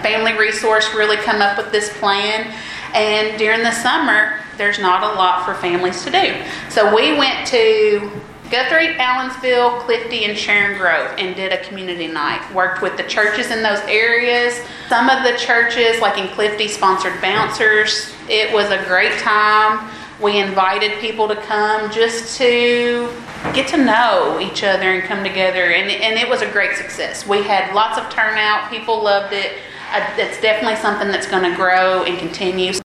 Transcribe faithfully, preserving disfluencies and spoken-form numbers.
Family Resource really come up with this plan. And during the summer, there's not a lot for families to do. So we went to Guthrie, Allensville, Clifty, and Sharon Grove and did a community night. Worked with the churches in those areas. Some of the churches, like in Clifty, sponsored bouncers. It was a great time. We invited people to come just to get to know each other and come together, and, and it was a great success. We had lots of turnout. People loved it. Uh, it's definitely something that's going to grow and continue.